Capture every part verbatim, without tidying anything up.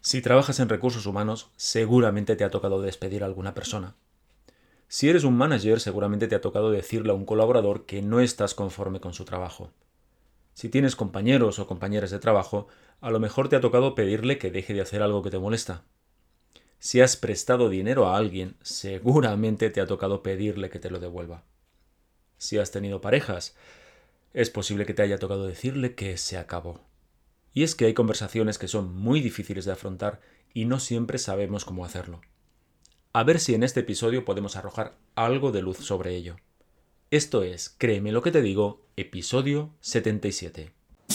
Si trabajas en recursos humanos, seguramente te ha tocado despedir a alguna persona. Si eres un manager, seguramente te ha tocado decirle a un colaborador que no estás conforme con su trabajo. Si tienes compañeros o compañeras de trabajo, a lo mejor te ha tocado pedirle que deje de hacer algo que te molesta. Si has prestado dinero a alguien, seguramente te ha tocado pedirle que te lo devuelva. Si has tenido parejas, es posible que te haya tocado decirle que se acabó. Y es que hay conversaciones que son muy difíciles de afrontar y no siempre sabemos cómo hacerlo. A ver si en este episodio podemos arrojar algo de luz sobre ello. Esto es, créeme lo que te digo, episodio setenta y siete.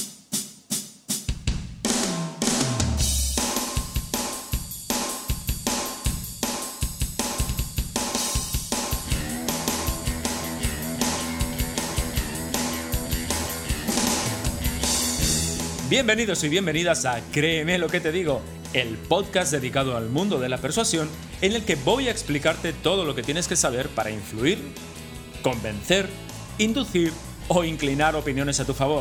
Bienvenidos y bienvenidas a Créeme lo que te digo, el podcast dedicado al mundo de la persuasión en el que voy a explicarte todo lo que tienes que saber para influir, convencer, inducir o inclinar opiniones a tu favor.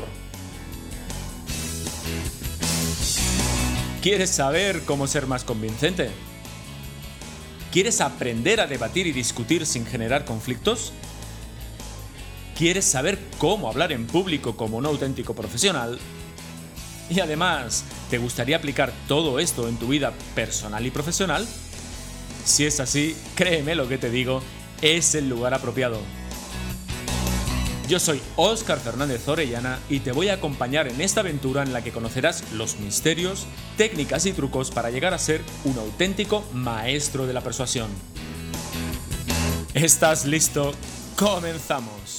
¿Quieres saber cómo ser más convincente? ¿Quieres aprender a debatir y discutir sin generar conflictos? ¿Quieres saber cómo hablar en público como un auténtico profesional? Y además, ¿te gustaría aplicar todo esto en tu vida personal y profesional? Si es así, créeme lo que te digo, es el lugar apropiado. Yo soy Óscar Fernández Orellana y te voy a acompañar en esta aventura en la que conocerás los misterios, técnicas y trucos para llegar a ser un auténtico maestro de la persuasión. ¿Estás listo? ¡Comenzamos!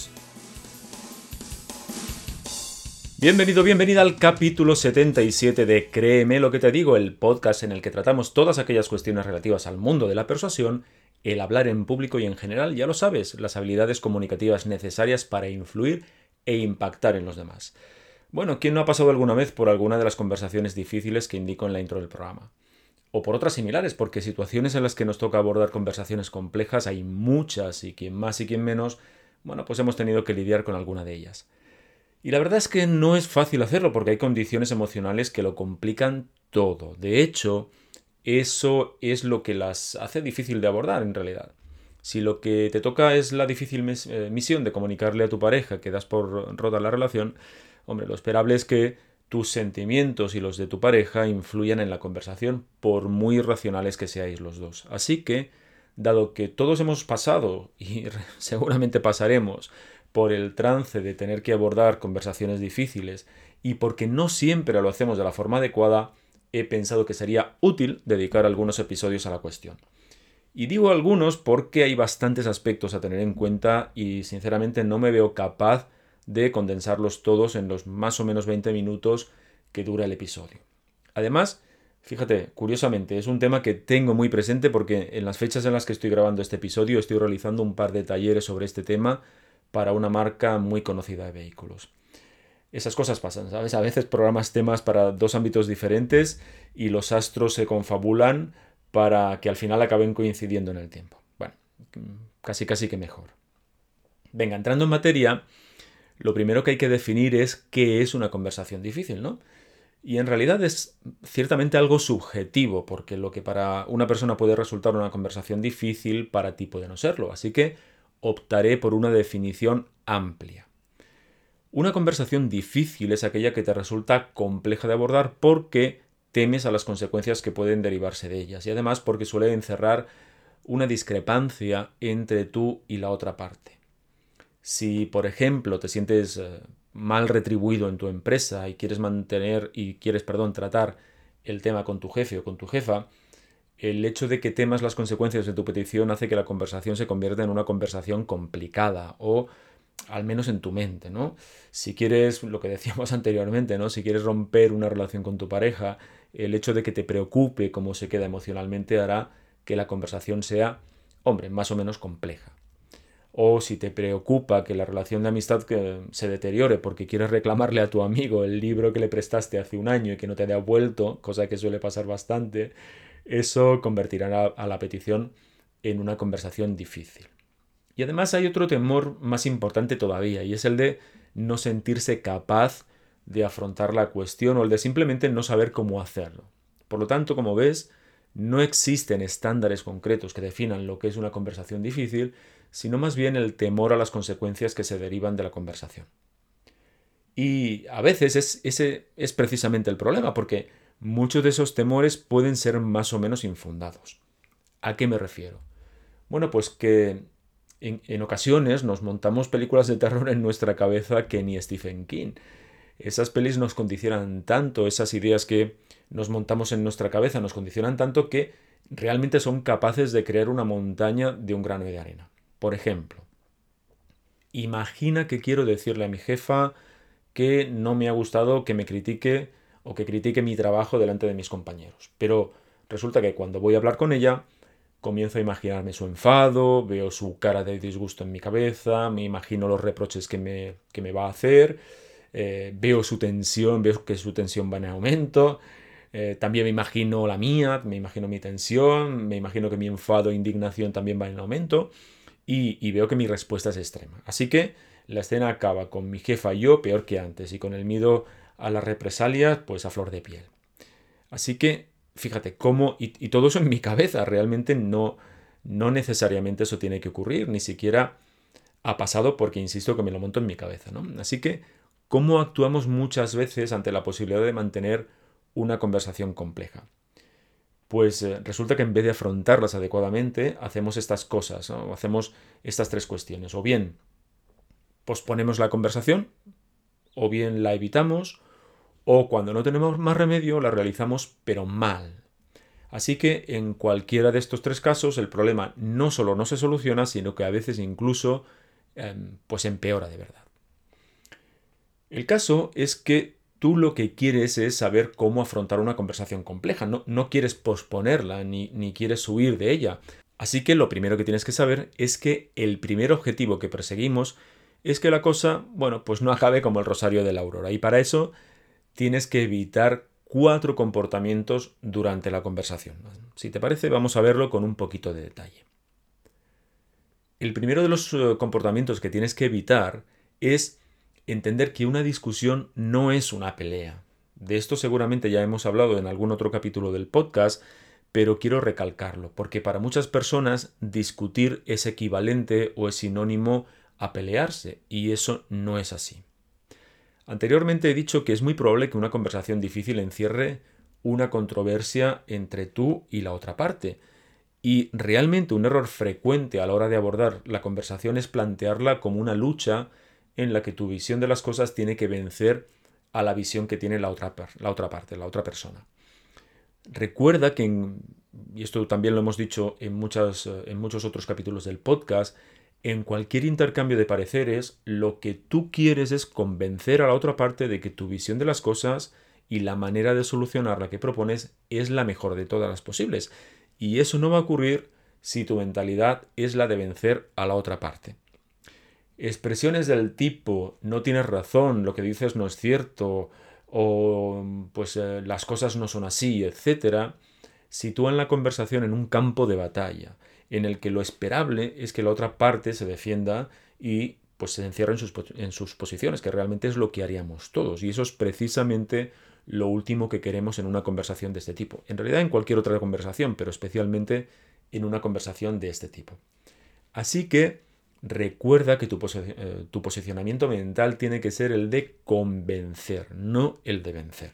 Bienvenido, bienvenida al capítulo setenta y siete de Créeme lo que te digo, el podcast en el que tratamos todas aquellas cuestiones relativas al mundo de la persuasión, el hablar en público y en general, ya lo sabes, las habilidades comunicativas necesarias para influir e impactar en los demás. Bueno, ¿quién no ha pasado alguna vez por alguna de las conversaciones difíciles que indico en la intro del programa? O por otras similares, porque situaciones en las que nos toca abordar conversaciones complejas hay muchas y quien más y quien menos, bueno, pues hemos tenido que lidiar con alguna de ellas. Y la verdad es que no es fácil hacerlo porque hay condiciones emocionales que lo complican todo. De hecho, eso es lo que las hace difícil de abordar en realidad. Si lo que te toca es la difícil mis- eh, misión de comunicarle a tu pareja que das por rota la relación, hombre, lo esperable es que tus sentimientos y los de tu pareja influyan en la conversación, por muy racionales que seáis los dos. Así que, dado que todos hemos pasado y seguramente pasaremos por el trance de tener que abordar conversaciones difíciles y porque no siempre lo hacemos de la forma adecuada, he pensado que sería útil dedicar algunos episodios a la cuestión. Y digo algunos porque hay bastantes aspectos a tener en cuenta y sinceramente no me veo capaz de condensarlos todos en los más o menos veinte minutos que dura el episodio. Además, fíjate, curiosamente, es un tema que tengo muy presente porque en las fechas en las que estoy grabando este episodio estoy realizando un par de talleres sobre este tema para una marca muy conocida de vehículos. Esas cosas pasan, ¿sabes? A veces programas temas para dos ámbitos diferentes y los astros se confabulan para que al final acaben coincidiendo en el tiempo. Bueno, casi casi que mejor. Venga, entrando en materia, lo primero que hay que definir es qué es una conversación difícil, ¿no? Y en realidad es ciertamente algo subjetivo, porque lo que para una persona puede resultar una conversación difícil, para ti puede no serlo. Así que optaré por una definición amplia. Una conversación difícil es aquella que te resulta compleja de abordar porque temes a las consecuencias que pueden derivarse de ellas y además porque suele encerrar una discrepancia entre tú y la otra parte. Si, por ejemplo, te sientes eh, mal retribuido en tu empresa y quieres mantener y quieres, perdón, tratar el tema con tu jefe o con tu jefa, el hecho de que temas las consecuencias de tu petición hace que la conversación se convierta en una conversación complicada o al menos en tu mente, ¿no? Si quieres, lo que decíamos anteriormente, ¿no? Si quieres romper una relación con tu pareja, el hecho de que te preocupe cómo se queda emocionalmente hará que la conversación sea, hombre, más o menos compleja. O si te preocupa que la relación de amistad que se deteriore porque quieres reclamarle a tu amigo el libro que le prestaste hace un año y que no te ha devuelto, cosa que suele pasar bastante, eso convertirá a la petición en una conversación difícil. Y además hay otro temor más importante todavía, y es el de no sentirse capaz de afrontar la cuestión o el de simplemente no saber cómo hacerlo. Por lo tanto, como ves, no existen estándares concretos que definan lo que es una conversación difícil, sino más bien el temor a las consecuencias que se derivan de la conversación. Y a veces es, ese es precisamente el problema, porque muchos de esos temores pueden ser más o menos infundados. ¿A qué me refiero? Bueno, pues que en, en ocasiones nos montamos películas de terror en nuestra cabeza que ni Stephen King. Esas pelis nos condicionan tanto, esas ideas que nos montamos en nuestra cabeza nos condicionan tanto que realmente son capaces de crear una montaña de un grano de arena. Por ejemplo, imagina que quiero decirle a mi jefa que no me ha gustado que me critique o que critique mi trabajo delante de mis compañeros. Pero resulta que cuando voy a hablar con ella, comienzo a imaginarme su enfado, veo su cara de disgusto en mi cabeza, me imagino los reproches que me, que me va a hacer, eh, veo su tensión, veo que su tensión va en aumento, eh, también me imagino la mía, me imagino mi tensión, me imagino que mi enfado e indignación también va en aumento y, y veo que mi respuesta es extrema. Así que la escena acaba con mi jefa y yo peor que antes y con el miedo a las represalias pues a flor de piel. Así que fíjate cómo, y, y todo eso en mi cabeza, realmente no, no necesariamente eso tiene que ocurrir, ni siquiera ha pasado porque insisto que me lo monto en mi cabeza, ¿no? Así que, ¿cómo actuamos muchas veces ante la posibilidad de mantener una conversación compleja? Pues eh, resulta que en vez de afrontarlas adecuadamente, hacemos estas cosas, ¿no? Hacemos estas tres cuestiones. O bien posponemos la conversación, o bien la evitamos, o cuando no tenemos más remedio la realizamos pero mal. Así que en cualquiera de estos tres casos el problema no solo no se soluciona, sino que a veces incluso eh, pues empeora de verdad. El caso es que tú lo que quieres es saber cómo afrontar una conversación compleja, no, no quieres posponerla ni, ni quieres huir de ella. Así que lo primero que tienes que saber es que el primer objetivo que perseguimos es que la cosa, bueno, pues no acabe como el rosario de la aurora. Y para eso tienes que evitar cuatro comportamientos durante la conversación. Si te parece, vamos a verlo con un poquito de detalle. El primero de los comportamientos que tienes que evitar es entender que una discusión no es una pelea. De esto seguramente ya hemos hablado en algún otro capítulo del podcast, pero quiero recalcarlo, porque para muchas personas discutir es equivalente o es sinónimo a pelearse, y eso no es así. Anteriormente he dicho que es muy probable que una conversación difícil encierre una controversia entre tú y la otra parte. Y realmente un error frecuente a la hora de abordar la conversación es plantearla como una lucha en la que tu visión de las cosas tiene que vencer a la visión que tiene la otra, la otra parte, la otra persona. Recuerda que, en, y esto también lo hemos dicho en, muchas, en muchos otros capítulos del podcast, en cualquier intercambio de pareceres, lo que tú quieres es convencer a la otra parte de que tu visión de las cosas y la manera de solucionar la que propones es la mejor de todas las posibles. Y eso no va a ocurrir si tu mentalidad es la de vencer a la otra parte. Expresiones del tipo no tienes razón, lo que dices no es cierto, o pues eh, las cosas no son así, etcétera, sitúan la conversación en un campo de batalla, en el que lo esperable es que la otra parte se defienda y pues se encierre en sus, en sus posiciones, que realmente es lo que haríamos todos. Y eso es precisamente lo último que queremos en una conversación de este tipo. En realidad en cualquier otra conversación, pero especialmente en una conversación de este tipo. Así que recuerda que tu, posi eh, tu posicionamiento mental tiene que ser el de convencer, no el de vencer.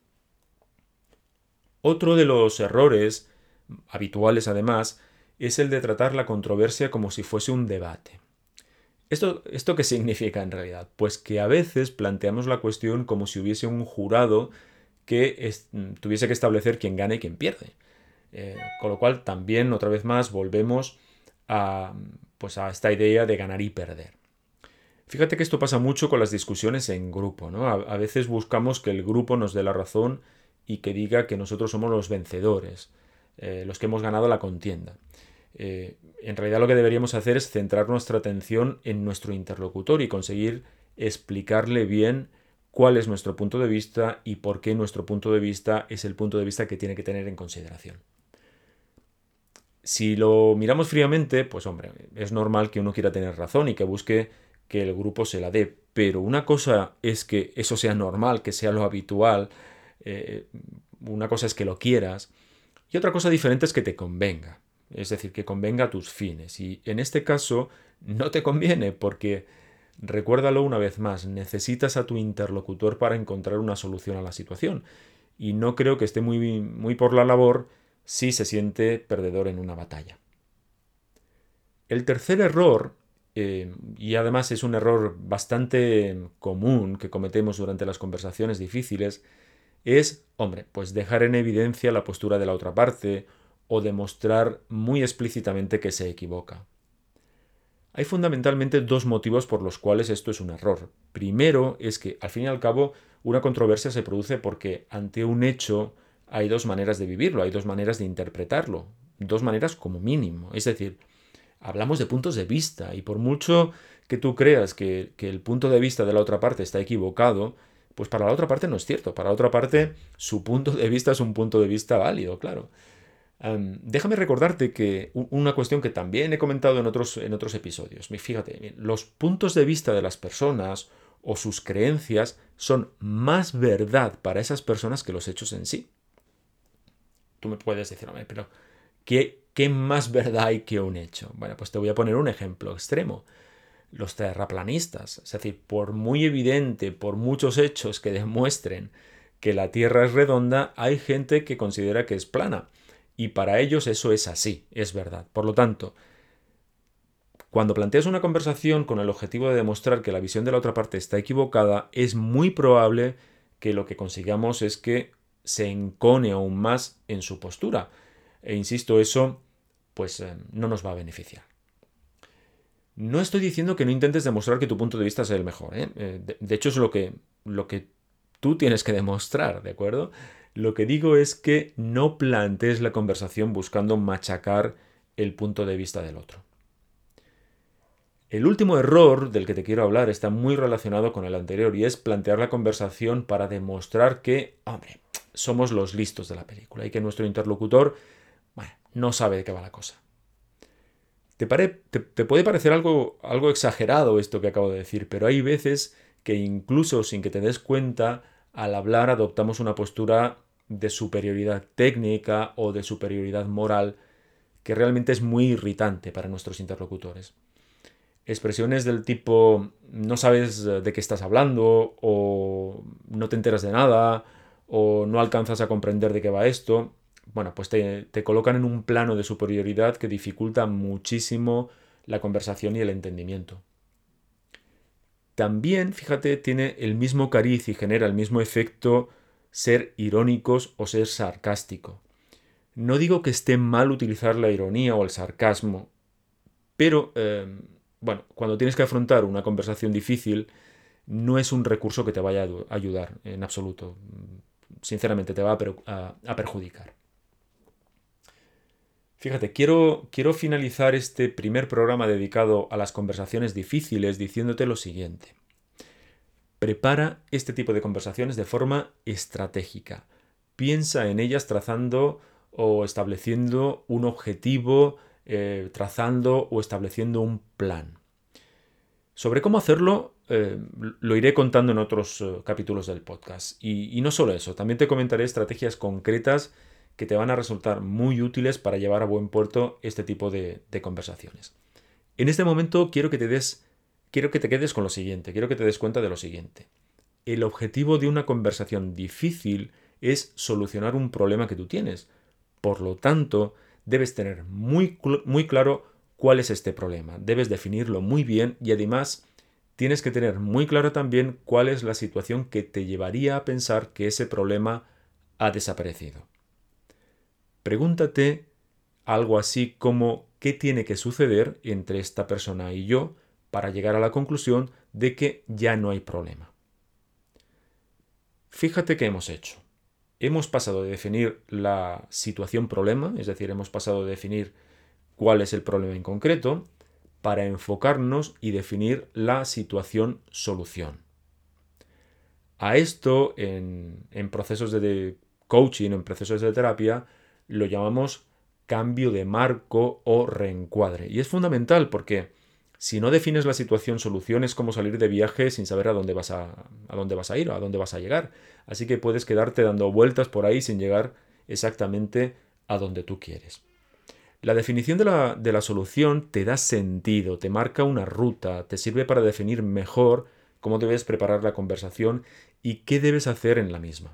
Otro de los errores habituales, además, es el de tratar la controversia como si fuese un debate. ¿Esto, ¿Esto qué significa en realidad? Pues que a veces planteamos la cuestión como si hubiese un jurado que es, tuviese que establecer quién gana y quién pierde. Eh, con lo cual, también, otra vez más, volvemos a, pues a esta idea de ganar y perder. Fíjate que esto pasa mucho con las discusiones en grupo, ¿no? A, a veces buscamos que el grupo nos dé la razón y que diga que nosotros somos los vencedores, eh, los que hemos ganado la contienda. Eh, en realidad lo que deberíamos hacer es centrar nuestra atención en nuestro interlocutor y conseguir explicarle bien cuál es nuestro punto de vista y por qué nuestro punto de vista es el punto de vista que tiene que tener en consideración. Si lo miramos fríamente, pues hombre, es normal que uno quiera tener razón y que busque que el grupo se la dé, pero una cosa es que eso sea normal, que sea lo habitual, eh, Una cosa es que lo quieras y otra cosa diferente es que te convenga. Es decir, que convenga a tus fines. Y en este caso no te conviene porque, recuérdalo una vez más, necesitas a tu interlocutor para encontrar una solución a la situación. Y no creo que esté muy, muy por la labor si se siente perdedor en una batalla. El tercer error, eh, y además es un error bastante común que cometemos durante las conversaciones difíciles, es, hombre, pues dejar en evidencia la postura de la otra parte o demostrar muy explícitamente que se equivoca. Hay fundamentalmente dos motivos por los cuales esto es un error. Primero es que, al fin y al cabo, una controversia se produce porque ante un hecho hay dos maneras de vivirlo, hay dos maneras de interpretarlo, dos maneras como mínimo. Es decir, hablamos de puntos de vista y por mucho que tú creas que, que el punto de vista de la otra parte está equivocado, pues para la otra parte no es cierto. Para la otra parte su punto de vista es un punto de vista válido, claro. Um, déjame recordarte que una cuestión que también he comentado en otros, en otros episodios. Fíjate, los puntos de vista de las personas o sus creencias son más verdad para esas personas que los hechos en sí. Tú me puedes decir, hombre, pero ¿qué, ¿qué más verdad hay que un hecho? Bueno, pues te voy a poner un ejemplo extremo. Los terraplanistas, es decir, por muy evidente, por muchos hechos que demuestren que la Tierra es redonda, hay gente que considera que es plana. Y para ellos eso es así, es verdad. Por lo tanto, cuando planteas una conversación con el objetivo de demostrar que la visión de la otra parte está equivocada, es muy probable que lo que consigamos es que se encone aún más en su postura. E insisto, eso pues eh, no nos va a beneficiar. No estoy diciendo que no intentes demostrar que tu punto de vista es el mejor, ¿eh? De, de hecho, es lo que, lo que tú tienes que demostrar, ¿de acuerdo? Lo que digo es que no plantees la conversación buscando machacar el punto de vista del otro. El último error del que te quiero hablar está muy relacionado con el anterior y es plantear la conversación para demostrar que, hombre, somos los listos de la película y que nuestro interlocutor, bueno, no sabe de qué va la cosa. Te, pare, te, te puede parecer algo, algo exagerado esto que acabo de decir, pero hay veces que incluso sin que te des cuenta, al hablar adoptamos una postura de superioridad técnica o de superioridad moral que realmente es muy irritante para nuestros interlocutores. Expresiones del tipo no sabes de qué estás hablando o no te enteras de nada o no alcanzas a comprender de qué va esto, bueno, pues te, te colocan en un plano de superioridad que dificulta muchísimo la conversación y el entendimiento. También, fíjate, tiene el mismo cariz y genera el mismo efecto ser irónicos o ser sarcástico. No digo que esté mal utilizar la ironía o el sarcasmo, pero, eh, bueno, cuando tienes que afrontar una conversación difícil, no es un recurso que te vaya a ayudar en absoluto. Sinceramente, te va a, per a, a perjudicar. Fíjate, quiero, quiero finalizar este primer programa dedicado a las conversaciones difíciles diciéndote lo siguiente. Prepara este tipo de conversaciones de forma estratégica. Piensa en ellas trazando o estableciendo un objetivo, eh, trazando o estableciendo un plan. Sobre cómo hacerlo eh, lo iré contando en otros eh, capítulos del podcast. Y, y no solo eso, también te comentaré estrategias concretas que te van a resultar muy útiles para llevar a buen puerto este tipo de, de conversaciones. En este momento quiero que te des, quiero que te quedes con lo siguiente, quiero que te des cuenta de lo siguiente. El objetivo de una conversación difícil es solucionar un problema que tú tienes. Por lo tanto, debes tener muy, muy claro cuál es este problema. Debes definirlo muy bien y además tienes que tener muy claro también cuál es la situación que te llevaría a pensar que ese problema ha desaparecido. Pregúntate algo así como ¿qué tiene que suceder entre esta persona y yo para llegar a la conclusión de que ya no hay problema? Fíjate qué hemos hecho. Hemos pasado de definir la situación problema, es decir, hemos pasado de definir cuál es el problema en concreto, para enfocarnos y definir la situación solución. A esto, en, en procesos de coaching, en procesos de terapia, lo llamamos cambio de marco o reencuadre. Y es fundamental porque Si no defines la situación, solución es como salir de viaje sin saber a dónde vas a, a dónde vas a ir o a dónde vas a llegar. Así que puedes quedarte dando vueltas por ahí sin llegar exactamente a donde tú quieres. La definición de la, de la solución te da sentido, te marca una ruta, te sirve para definir mejor cómo debes preparar la conversación y qué debes hacer en la misma.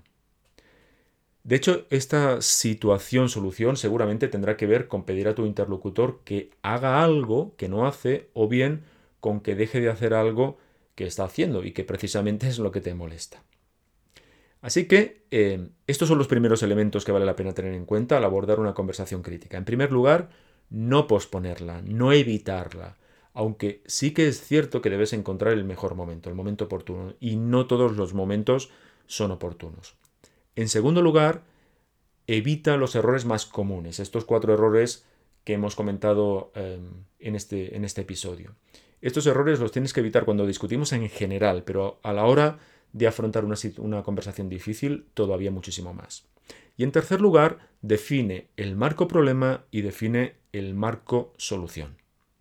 De hecho, esta situación-solución seguramente tendrá que ver con pedir a tu interlocutor que haga algo que no hace o bien con que deje de hacer algo que está haciendo y que precisamente es lo que te molesta. Así que eh, estos son los primeros elementos que vale la pena tener en cuenta al abordar una conversación crítica. En primer lugar, no posponerla, no evitarla, aunque sí que es cierto que debes encontrar el mejor momento, el momento oportuno, y no todos los momentos son oportunos. En segundo lugar, evita los errores más comunes, estos cuatro errores que hemos comentado eh, en, este, en este episodio. Estos errores los tienes que evitar cuando discutimos en general, pero a la hora de afrontar una, una conversación difícil, todavía muchísimo más. Y en tercer lugar, define el marco problema y define el marco solución.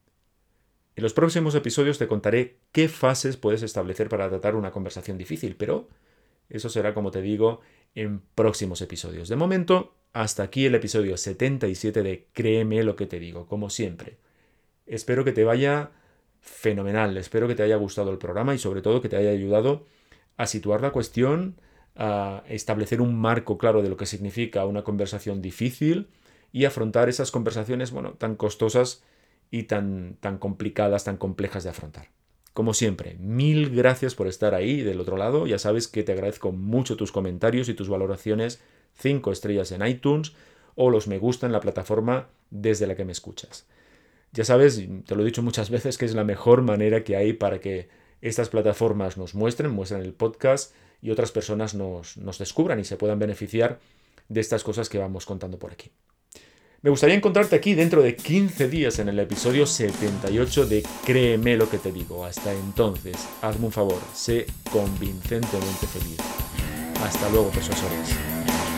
En los próximos episodios te contaré qué fases puedes establecer para tratar una conversación difícil, pero eso será, como te digo, en próximos episodios. De momento, hasta aquí el episodio setenta y siete de Créeme lo que te digo, como siempre. Espero que te vaya fenomenal, espero que te haya gustado el programa y sobre todo que te haya ayudado a situar la cuestión, a establecer un marco claro de lo que significa una conversación difícil y afrontar esas conversaciones, bueno, tan costosas y tan, tan complicadas, tan complejas de afrontar. Como siempre, mil gracias por estar ahí del otro lado. Ya sabes que te agradezco mucho tus comentarios y tus valoraciones, cinco estrellas en iTunes o los me gusta en la plataforma desde la que me escuchas. Ya sabes, te lo he dicho muchas veces, que es la mejor manera que hay para que estas plataformas nos muestren, muestren el podcast y otras personas nos, nos descubran y se puedan beneficiar de estas cosas que vamos contando por aquí. Me gustaría encontrarte aquí dentro de quince días en el episodio setenta y ocho de Créeme lo que te digo. Hasta entonces, hazme un favor, sé convincentemente feliz. Hasta luego, persuasores.